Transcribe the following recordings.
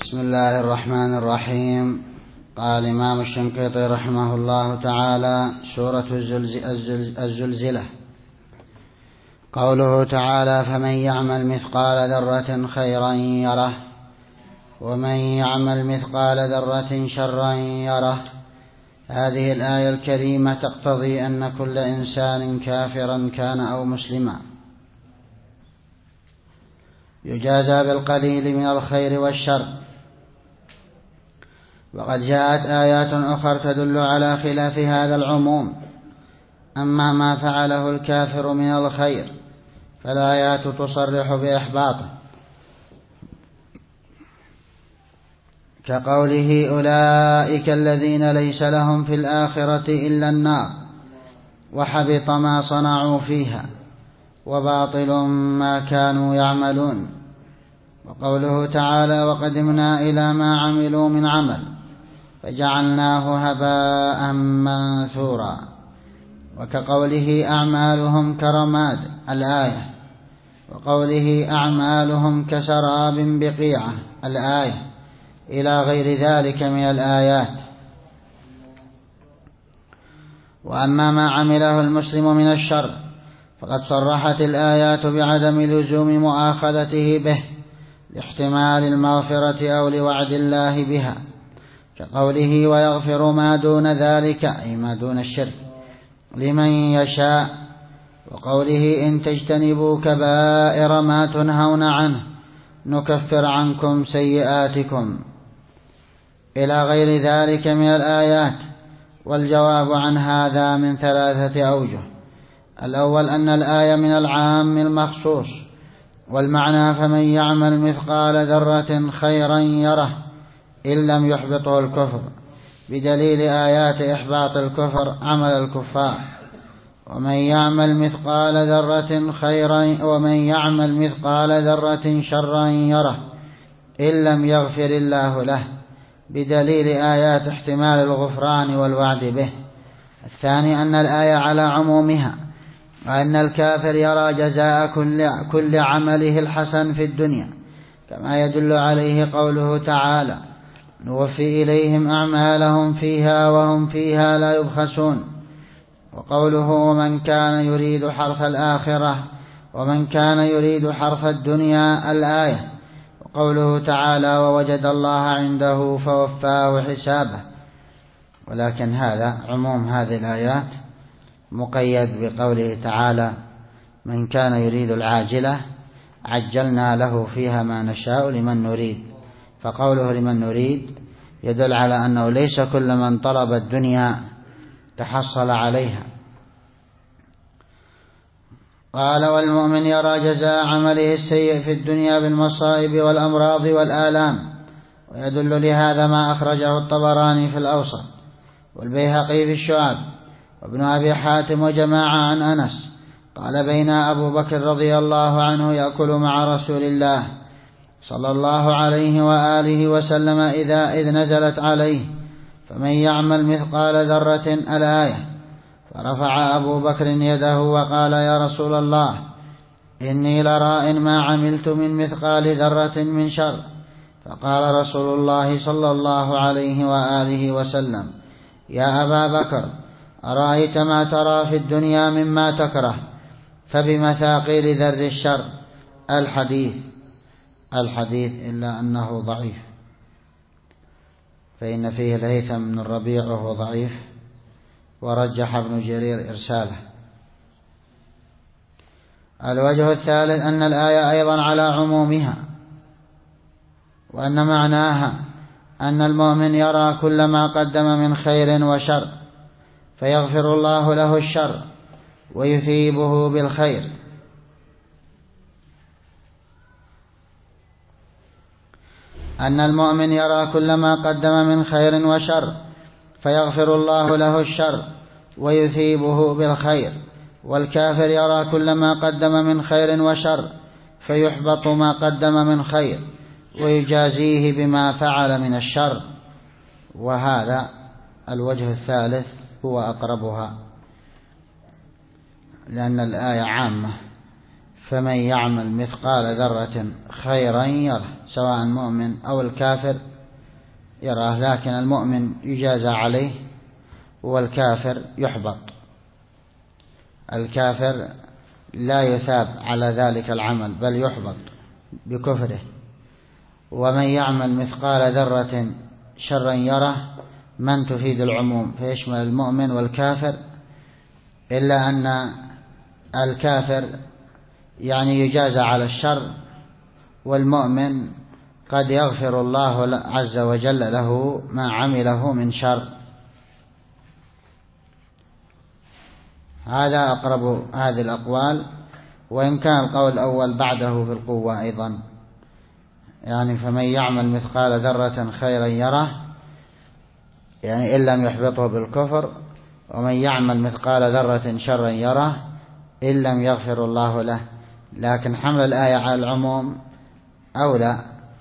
بسم الله الرحمن الرحيم. قال الإمام الشنقيطي رحمه الله تعالى: سورة الزلزلة. قوله تعالى: فمن يعمل مثقال ذرة خيرا يره ومن يعمل مثقال ذرة شرا يره. هذه الآية الكريمة تقتضي أن كل إنسان كافرا كان أو مسلما يجازى بالقليل من الخير والشر، وقد جاءت آيات أخرى تدل على خلاف هذا العموم. أما ما فعله الكافر من الخير فالآيات تصرح بإحباطه، كقوله: أولئك الذين ليس لهم في الآخرة إلا النار وحبط ما صنعوا فيها وباطل ما كانوا يعملون. وقوله تعالى: وقدمنا إلى ما عملوا من عمل فجعلناه هباء منثورا. وكقوله: أعمالهم كرماد الآية، وقوله: أعمالهم كسراب بقيعة الآية، إلى غير ذلك من الآيات. وأما ما عمله المسلم من الشر فقد صرحت الآيات بعدم لزوم مؤاخذته به لاحتمال المغفرة أو لوعد الله بها، كقوله: ويغفر ما دون ذلك، أي ما دون الشرك، لمن يشاء. وقوله: إن تجتنبوا كبائر ما تنهون عنه نكفر عنكم سيئاتكم، إلى غير ذلك من الآيات. والجواب عن هذا من 3 أوجه. الأول أن الآية من العام المخصوص، والمعنى: فمن يعمل مثقال ذرة خيرا يره إن لم يحبطه الكفر، بدليل آيات إحباط الكفر عمل الكفار. ومن يعمل مثقال ذرة شرا يره إن لم يغفر الله له، بدليل آيات احتمال الغفران والوعد به. الثاني أن الآية على عمومها، وأن الكافر يرى جزاء كل عمله الحسن في الدنيا، كما يدل عليه قوله تعالى: نوفي إليهم أعمالهم فيها وهم فيها لا يبخسون. وقوله: ومن كان يريد حرث الآخرة ومن كان يريد حرث الدنيا الآية. وقوله تعالى: ووجد الله عنده فوفاه حسابه. ولكن هذا عموم هذه الآيات مقيد بقوله تعالى: من كان يريد العاجلة عجلنا له فيها ما نشاء لمن نريد. فقوله لمن نريد يدل على أنه ليس كل من طلب الدنيا تحصل عليها. قال: والمؤمن يرى جزاء عمله السيء في الدنيا بالمصائب والأمراض والآلام. ويدل لهذا ما أخرجه الطبراني في الأوسط والبيهقي في الشعب وابن أبي حاتم وجماعة عن أنس قال: بين أبو بكر رضي الله عنه يأكل مع رسول الله صلى الله عليه وآله وسلم إذ نزلت عليه: فمن يعمل مثقال ذرة الآية. فرفع أبو بكر يده وقال: يا رسول الله، إني لراء ما عملت من مثقال ذرة من شر. فقال رسول الله صلى الله عليه وآله وسلم: يا أبا بكر، أرأيت ما ترى في الدنيا مما تكره، فبمثاقيل ذر الشر. الحديث إلا أنه ضعيف، فإن فيه الهيثم بن الربيع وهو ضعيف، ورجح ابن جرير إرساله. الوجه الثالث أن الآية أيضا على عمومها، وأن معناها أن المؤمن يرى كل ما قدم من خير وشر فيغفر الله له الشر ويثيبه بالخير. أن المؤمن يرى كل ما قدم من خير وشر فيغفر الله له الشر ويثيبه بالخير، والكافر يرى كل ما قدم من خير وشر فيحبط ما قدم من خير ويجازيه بما فعل من الشر. وهذا الوجه الثالث هو أقربها، لأن الآية عامة فمن يعمل مثقال ذرة خيرا يره، سواء مؤمن أو الكافر يراه، لكن المؤمن يجازى عليه والكافر يحبط. الكافر لا يثاب على ذلك العمل بل يحبط بكفره. ومن يعمل مثقال ذرة شرا يره من تفيد العموم فيشمل المؤمن والكافر، إلا أن الكافر يعني يجازى على الشر، والمؤمن قد يغفر الله عز وجل له ما عمله من شر. هذا أقرب هذه الأقوال، وإن كان القول الأول بعده في القوة أيضا، يعني فمن يعمل مثقال ذرة خيرا يره، يعني إن لم يحبطه بالكفر، ومن يعمل مثقال ذرة شرا يره إن لم يغفر الله له. لكن حمل الآية على العموم أولى.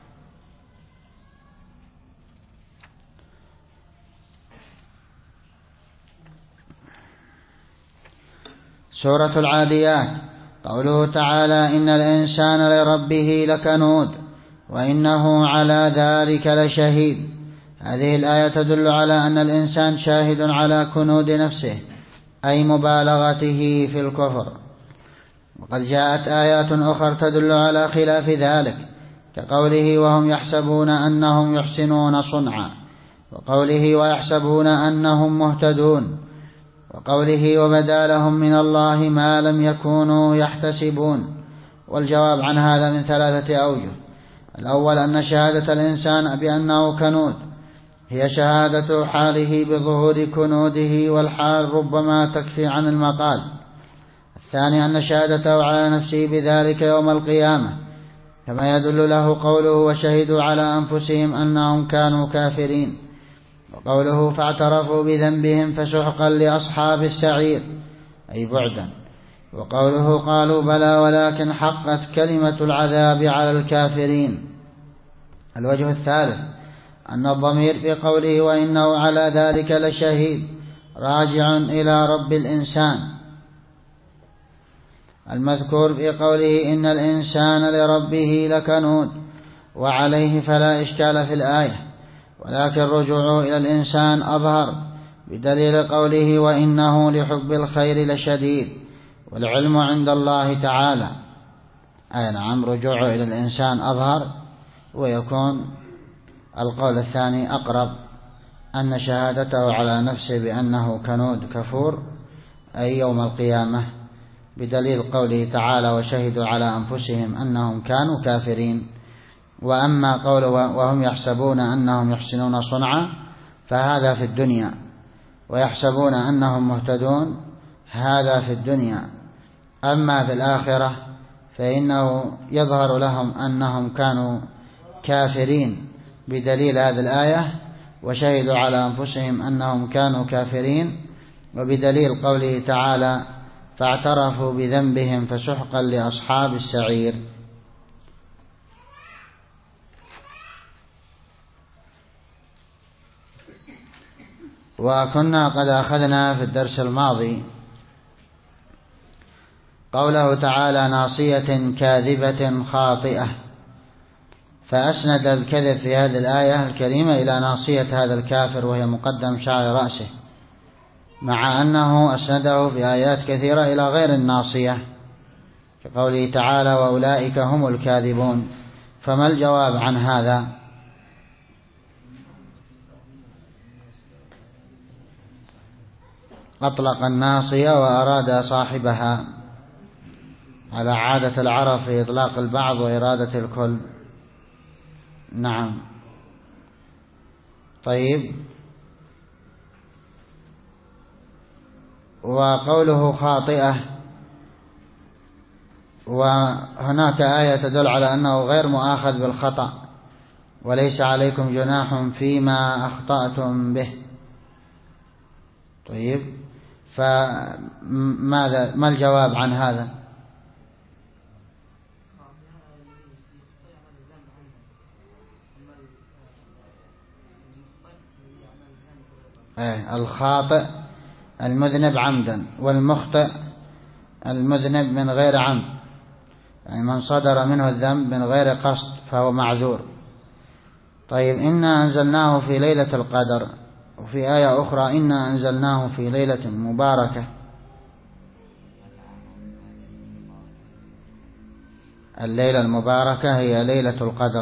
سورة العاديات، قوله تعالى إن الإنسان لربه لكنود وإنه على ذلك لشهيد. هذه الآية تدل على أن الإنسان شاهد على كنود نفسه، أي مبالغته في الكفر. وقد جاءت آيات أخرى تدل على خلاف ذلك، كقوله وهم يحسبون أنهم يحسنون صنعا، وقوله ويحسبون أنهم مهتدون، وقوله وبدا لهم من الله ما لم يكونوا يحتسبون. والجواب عن هذا من 3 أوجه. الأول أن شهادة الإنسان بأنه كنود هي شهادة حاله بظهور كنوده، والحال ربما تكفي عن المقال. الثاني أن شهادته على نفسه بذلك يوم القيامة، كما يدل له قوله وشهدوا على أنفسهم أنهم كانوا كافرين، وقوله فاعترفوا بذنبهم فسحقا لأصحاب السعير أي بعدا، وقوله قالوا بلى ولكن حقت كلمة العذاب على الكافرين. الوجه الثالث أن الضمير في قوله وإنه على ذلك لشهيد راجع إلى رب الإنسان، المذكور في قوله إن الإنسان لربه لكنود وعليه فلا إشكال في الآية، ولكن رجوعه إلى الإنسان أظهر بدليل قوله وإنه لحب الخير لشديد، والعلم عند الله تعالى. أي نعم، رجوعه إلى الإنسان أظهر، ويكون القول الثاني أقرب، أن شهادته على نفسه بأنه كنود كفور أي يوم القيامة، بدليل قوله تعالى وشهدوا على أنفسهم أنهم كانوا كافرين. وأما قوله وهم يحسبون أنهم يحسنون صنعا فهذا في الدنيا، ويحسبون أنهم مهتدون هذا في الدنيا. أما في الآخرة فإنه يظهر لهم أنهم كانوا كافرين بدليل هذه الآية وشهدوا على أنفسهم أنهم كانوا كافرين، وبدليل قوله تعالى فاعترفوا بذنبهم فسحقا لأصحاب السعير. وكنا قد أخذنا في الدرس الماضي قوله تعالى ناصية كاذبة خاطئة، فأسند الكذب في هذه الآية الكريمة إلى ناصية هذا الكافر وهي مقدم شعر رأسه، مع أنه أسنده في آيات كثيرة إلى غير الناصية كقوله تعالى وأولئك هم الكاذبون. فما الجواب عن هذا؟ أطلق الناصية وأراد صاحبها على عادة العرب في إطلاق البعض وإرادة الكل. نعم. طيب، وقوله خاطئة، وهناك آية تدل على أنه غير مؤاخذ بالخطأ وليس عليكم جناح فيما أخطأتم به. طيب، ما الجواب عن هذا؟ الخاطئ المذنب عمدا، والمخطئ المذنب من غير عمد. يعني من صدر منه الذنب من غير قصد فهو معذور. طيب إنا أنزلناه في ليلة القدر، وفي آية أخرى إنا أنزلناه في ليلة مباركة. الليلة المباركة هي ليلة القدر.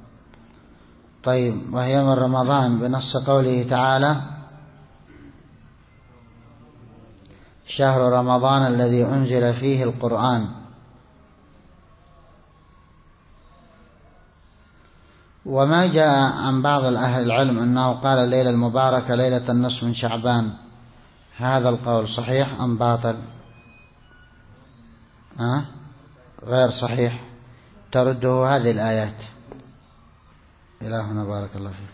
طيب وهي من رمضان بنص قوله تعالى شهر رمضان الذي أنزل فيه القرآن. وما جاء عن بعض أهل العلم أنه قال الليلة المباركة ليلة النصف من شعبان، هذا القول صحيح أم باطل؟ غير صحيح، ترده هذه الآيات. إلهنا بارك الله فيك.